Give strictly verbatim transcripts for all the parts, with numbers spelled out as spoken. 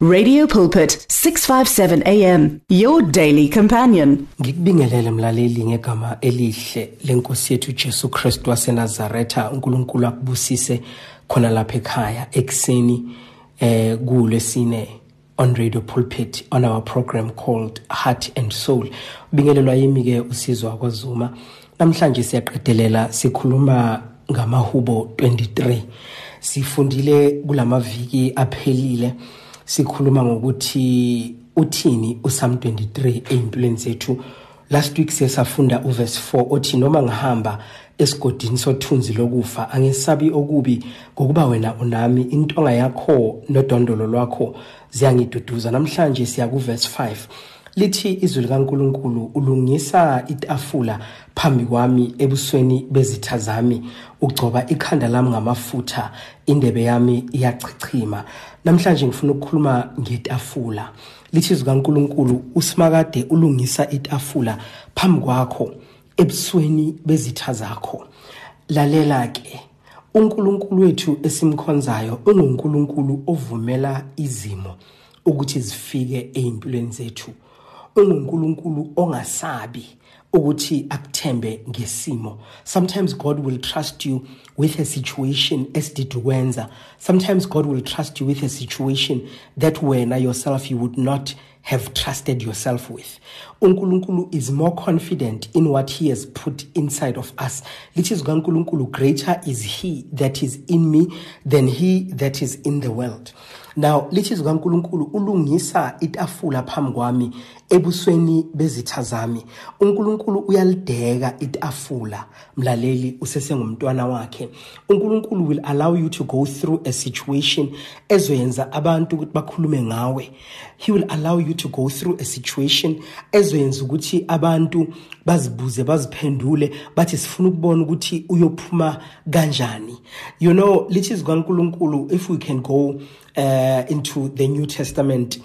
Radio Pulpit, six fifty-seven A M, your daily companion. Ngikubingelele mlaleli ngegama elihle lenkosi yethu Jesu Kristu waseNazaretha. uNkulunkulu akubusise khona lapha ekhaya ekseni eh kulesine on Radio Pulpit on our program called Heart and Soul. Ubingelelwa yimi ke uSizwe kwaZuma. Namhlanje siyaqedelela sikhuluma ngamahubo twenty-three. Sifundile kulamaviki aphelile sikhuluma ngokuthi uthini uPsalm twenty-three empilweni zethu. Last week sesafunda uverse four othi noma ngihamba esigodini sothunzi lokufa angesabi okubi ngokuba wena unami, intonga yakho nodondolo lwakho ziyangiduduza. Namhlanje siya ku verse five lithi izwi likaNkulunkulu ulungisa itafula phambi kwami ebusweni bezitha zami, ugcoba ikhanda lami ngamafutha, indebe yami iyachichima. Namhlanje ngifuna ukukhuluma ngetafula. Lithi izwi likaNkulunkulu usimakade ulungisa itafula phambi kwakho ebusweni bezitha zakho. Lalela ke, uNkulunkulu wethu esimkhonzayo unguNkulunkulu ovumela izimo ukuthi zifike ezimpilweni zethu. uNkulunkulu ongasabi ukuthi akuthembe ngesimo. Sometimes God will trust you with a situation esididukwenza. Sometimes God will trust you with a situation that wena yourself you would not have trusted yourself with. uNkulunkulu is more confident in what he has put inside of us. Lithi izwi likaNkulunkulu, greater is he that is in me than he that is in the world. Now lithi izwi likaNkulunkulu ulungisa itafula phambi kwami ebusweni bezitha zami. uNkulunkulu uyalideka itafula mlaleli usesengumntwana wakhe. uNkulunkulu will allow you to go through a situation ezoyenza abantu ukuthi bakhulume ngawe. He will allow you to go through a situation ezoyenza ukuthi abantu bazibuze baziphendule bathi sifuna ukubona ukuthi uyophuma kanjani. You know, lithi izwi likaNkulunkulu, if we can go uh, into the New Testament,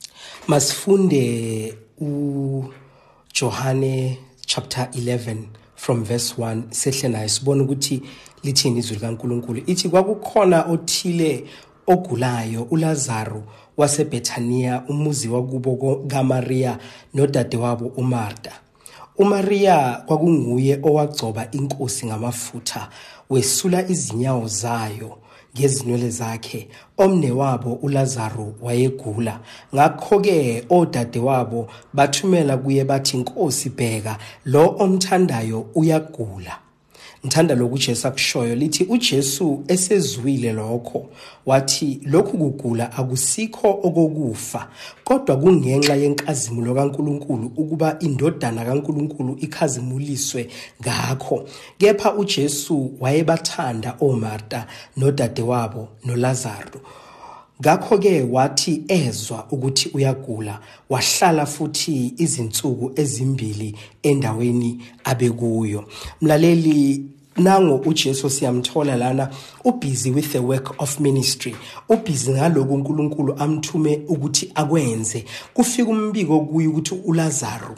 masifunde uJohane chapter eleven from verse one. Sehle naye sibona ukuthi lithini izwi likaNkulunkulu. Ithi kwakukhona othile ogulayo, uLazaro waseBethania, umuzi wakubo kaMaria nodadewabo uMarta. uMaria kwakunguye owagcoba inkosi ngamafutha, wesula izinyawo zayo ngezinwele zakhe. Omne wabo uLazaro wayegula, ngakho ke odadewabo bathumela kuye bathi, Nkosi bheka, lo omthandayo uyagula. Ngithanda lokhu Jesu akushoyo, lithi uJesu esezwile lokho wathi, lokhu kugula akusikho okokufa, kodwa kungenxa yenkazimulo kaNkulunkulu ukuba indodana kaNkulunkulu ikhazimuliswe ngakho. Kepha uJesu wayebathanda oMarta nodadewabo noLazaro. Ngakho ke wathi ezwa ukuthi uyagula, wahlala futhi izinsuku ezimbili endaweni abekuyo. Mlaleli, nango uJesu siyamthola lana ubusy with the work of ministry, ubusy ngaloko uNkulunkulu amthume ukuthi akwenze. Kufika umbiko kuye ukuthi uLazaro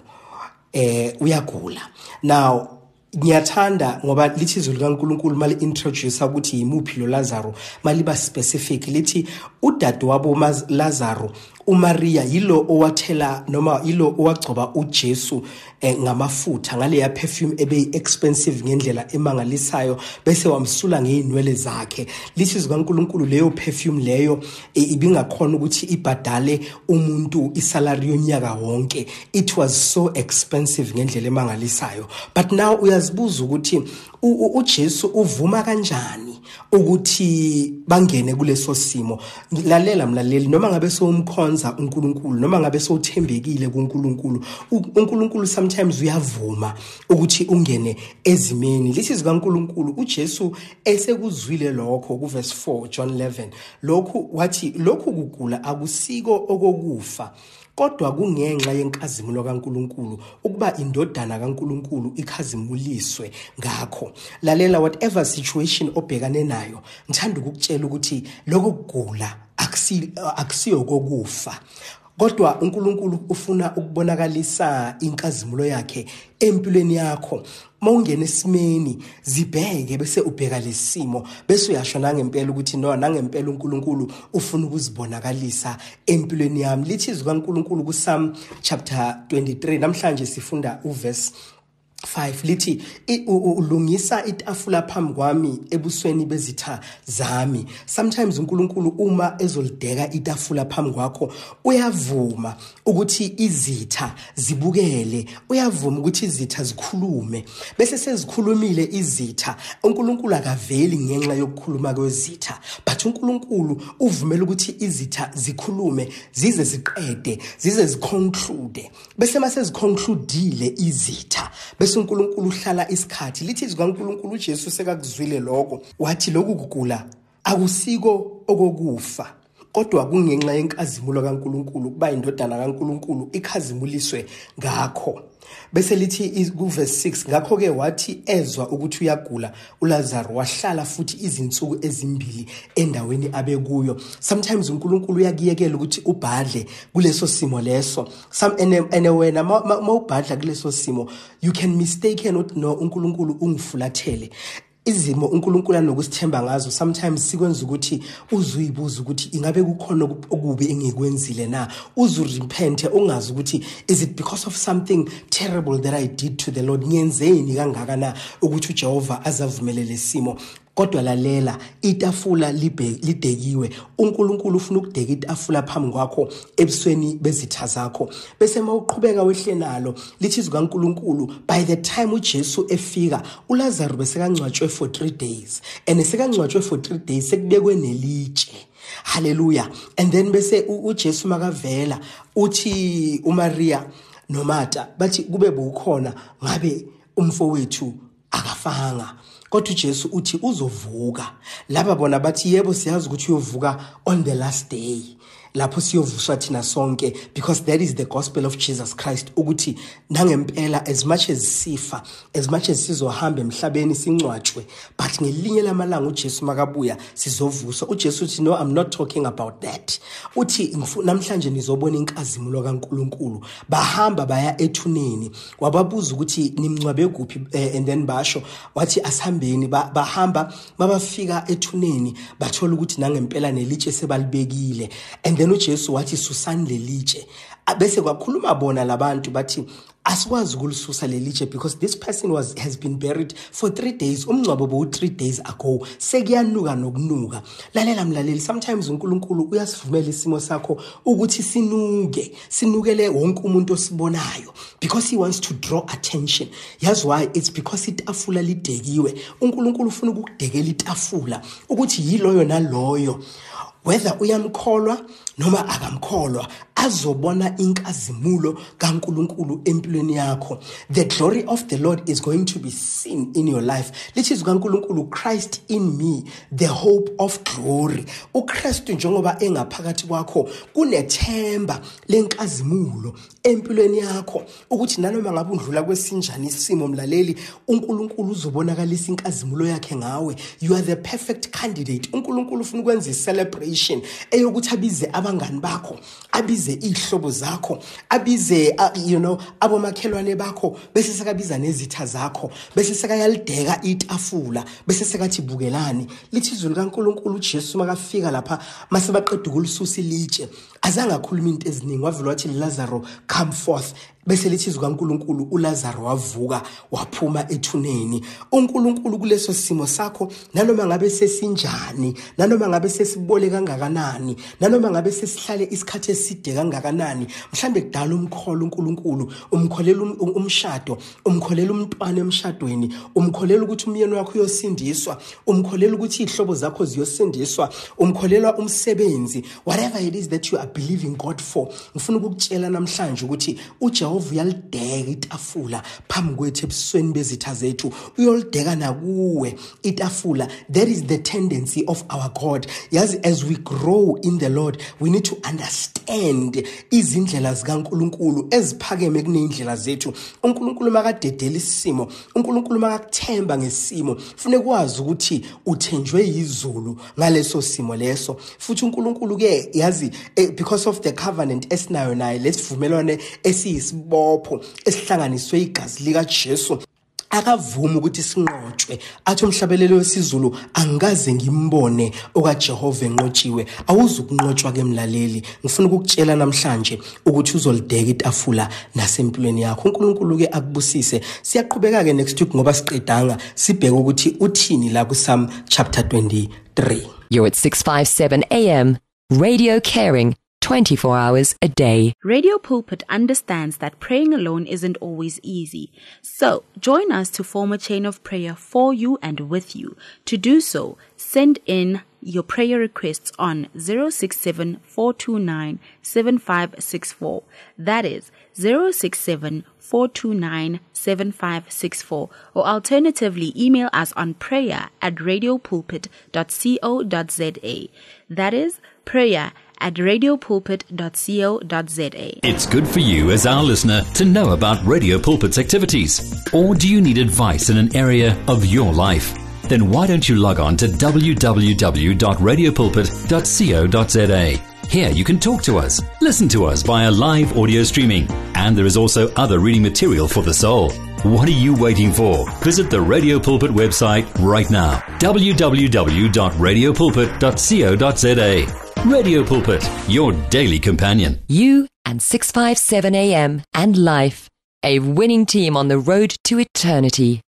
eh uyagula. Now ngiyathanda ngoba lithi izwi likaNkulunkulu mali introduce ukuthi yimuphi lo Lazaro, mali ba specific lithi udadewabo Lazaro uMaria yilo owathela noma yilo owagcoba uJesu eh, ngamafutha ngale ya perfume ebe expensive ngendlela emangalisayo, bese wamsula ngeinwele zakhe. Lithi izwi likaNkulunkulu leyo perfume leyo e, ibingakhona ukuthi ibhadale umuntu isalary yonyaka wonke. It was so expensive ngendlela emangalisayo. But now uyazibuza ukuthi uJesu uvuma kanjani ukuthi bangene kuleso simo. Lalela mlaleli, noma ngabe sowumkhonza uNkulunkulu, noma ngabe sowuthembekile kuNkulunkulu, uNkulunkulu sometimes uyavuma ukuthi ungene ezimeni. Lithi izwi likaNkulunkulu uJesu esekuzwile lokho ku verse four John eleven, lokhu wathi lokhu kugula akusiko okokufa, kodwa kungenxa yenkazimulo kaNkulunkulu ukuba indodana kaNkulunkulu ikhazimuliswe ngakho. Lalela, whatever situation obhekane nayo, ngithanda ukukutshela ukuthi lokho kugula akusiyo kokufa, kodwa uNkulunkulu ufuna ukubonakalisa inkazimulo yakhe empilweni yakho. Mawungena esimeni zibheke bese ubheka lesimo bese uyasho nangempela ukuthi no nangempela uNkulunkulu ufuna ukuzibonakalisa empilweni yami. Lithi izwi kaNkulunkulu kuPsalm chapter twenty-three namhlanje sifunda uverse five lithi ulungisa itafula phambi kwami ebusweni bezitha zami. Sometimes uNkulunkulu uma ezolideka itafula phambi kwakho uyavuma ukuthi izitha zibukele, uyavuma ukuthi izitha zikhulume. Bese sezikhulumile izitha, uNkulunkulu akaveli ngenxa yokukhuluma kwezitha, but uNkulunkulu uvumela ukuthi izitha zikhulume zize ziqede, zize ziconclude. Bese mase ziconcludeile izitha bese uNkulunkulu uhlala isikhathi. Lithi izwi kaNkulunkulu uJesu sekakuzwile lokho wathi lokhu kugula akusiko okokufa kodwa kungenxa yenkazimulo kaNkulunkulu kuba indodana kaNkulunkulu ikhazimuliswe ngakho. Bese lithi kuverse six ngakho ke wathi ezwa ukuthi uyagula uLazaro wahlala futhi izinsuku ezimbili endaweni abekuyo. Sometimes uNkulunkulu uyakiyekela ukuthi ubhadle kuleso simo leso. Some ene wena mawubhadla kuleso simo you can mistaken ukuthi no uNkulunkulu ungifulathele. Izimo uNkulunkulu anokusithemba ngazo sometimes sikwenza ukuthi uzuyibuza ukuthi ingabe kukhona okubi engikwenzile na, uzurepente ungazi ukuthi is it because of something terrible that I did to the Lord, ngiyenzeni kangaka na ukuthi uJehova azavumelele simo. Kodwa lalela itafula lidekiwe, uNkulunkulu ufuna ukudeka itafula phambi kwakho ebusweni bezitha zakho. Bese mawuqhubeka wehle nalo lithi izwi kaNkulunkulu by the time uJesu efika uLazaro bese kangcwatshwe for three days and sekangcwatshwe for three days sekubekwe nelitshe. Hallelujah. And then bese uJesu makavela uthi uMaria noMartha bathi kube bukhona ngabe umfowethu akafanga. Kodwa uJesu uthi uzovuka. Laba bona bathi yebo siyazi ukuthi uyovuka on the last day. Lapho siyovuswa thina sonke because that is the gospel of Jesus Christ ukuthi nangempela as much as sifa, as much as sizohamba emhlabeni sincwatshwe, but ngelinye lamalanga uJesu makabuya sizovuswa. uJesu uthi no, I'm not talking about that. Uthi namhlanje nizobona inkazimulo kaNkulunkulu. Bahamba baya ethuneni wababuza ukuthi nimncwabe kuphi and then basho wathi asihambeni. Bahamba babafika ethuneni bathola ukuthi nangempela nelitshe sebalibekile. And then uJesu wathi susani lelitshe. Bese kwakhuluma bona labantu bathi asikwazi ukulisusa lelitshe because this person was has been buried for three days. Umngcwabo bo three days ago. Sekuyanuka nokunuka. Lalela mlaleli, sometimes uNkulunkulu uyasivumela isimo sakho ukuthi sinuke, sinukele wonke umuntu osibonayo because he wants to draw attention. That's why it's because itafula lidekiwe. uNkulunkulu ufuna ukudekela itafula ukuthi yiloyo naloyo whether uyamkholwa noma akamkholwa azobona inkazimulo kaNkulunkulu empilweni yakho. The glory of the Lord is going to be seen in your life. Lithi izwi kaNkulunkulu Christ in me, the hope of glory. uKristu njengoba engaphakathi kwakho kunethemba lenkazimulo empilweni yakho ukuthi nanoma ngabe undlula kwesinjani isimo mlaleli uNkulunkulu uzobonakalisa inkazimulo yakhe ngawe. You are the perfect candidate. uNkulunkulu ufuna ukwenza icelebration eyokuthi abize abangani bakho, abize ihlobo zakho, abize uh, you know abomakhelwane bakho, bese sekabiza nezitha zakho, bese sekayalideka itafula, bese sekathi bukelani. Lithi izwi likaNkulunkulu uJesu makafika lapha mase baqeda ukulisusa ilitshe azange akhuluma into eziningi, wavela wathi Lazaro come forth. Bese lithi izwi kaNkulunkulu uLazaro wavuka waphuma ethuneni. uNkulunkulu kuleso simo sakho nanoma ngabe sesinjani, nanoma ngabe sesibole kangakanani, nanoma ngabe sesihlale isikhathi eside kangakanani, mhlambe kudala umkholo uNkulunkulu, umkholela umshado, umkholela umntwana emshadweni, umkholela ukuthi umyeni wakho uyosindiswa, umkholela ukuthi ihlobo zakho ziyosindiswa, umkholela umsebenzi, whatever it is that you are believing God for. Ngifuna ukukutshela namhlanje ukuthi uJehova uyalideka itafula phambi kwethu ebusweni bezitha zethu, uyolideka nakuwe itafula. That is the tendency of our God. Yes, as we grow in the Lord we need to understand extend izindlela zikaNkulunkulu eziphakeme kunezindlela zethu. uNkulunkulu makadedela isimo, uNkulunkulu makakuthemba ngesimo, kufanele kwazi ukuthi uthenjwe izulu ngaleso simo leso. Futhi uNkulunkulu ke yazi because of the covenant esinayo naye, lesivumelwane esiyisibopho esihlanganiswe igazi lika Jesu, akavuma ukuthi sinqotshwe. Athi umhlabelelo wesizulu angikaze ngimbone okaJehova enqotshiwe. Awuzukunqotshwa ke mlaleli, ngifuna ukukutshela namhlanje ukuthi uzolideka itafula nasempilweni yakho. uNkulunkulu ke akubusise. Siyaqhubeka ke next week ngoba siqedanga sibheke ukuthi uthini la ku Psalm chapter twenty-three. You're at six fifty-seven A M, Radio Caring, twenty-four hours a day. Radio Pulpit understands that praying alone isn't always easy. So, join us to form a chain of prayer for you and with you. To do so, send in your prayer requests on zero six seven, four two nine, seven five six four. That is zero six seven, four two nine, seven five six four. Or alternatively, email us on prayer at radiopulpit dot co dot za. That is prayer at radiopulpit dot co dot za. It's good for you as our listener to know about Radio Pulpit's activities. Or do you need advice in an area of your life? Then why don't you log on to w w w dot radiopulpit dot co dot za. Here you can talk to us, listen to us via live audio streaming, and there is also other reading material for the soul. What are you waiting for? Visit the Radio Pulpit website right now, w w w dot radiopulpit dot co dot za. Radio Pulpit, your daily companion. You and six fifty-seven A M and Life, a winning team on the road to eternity.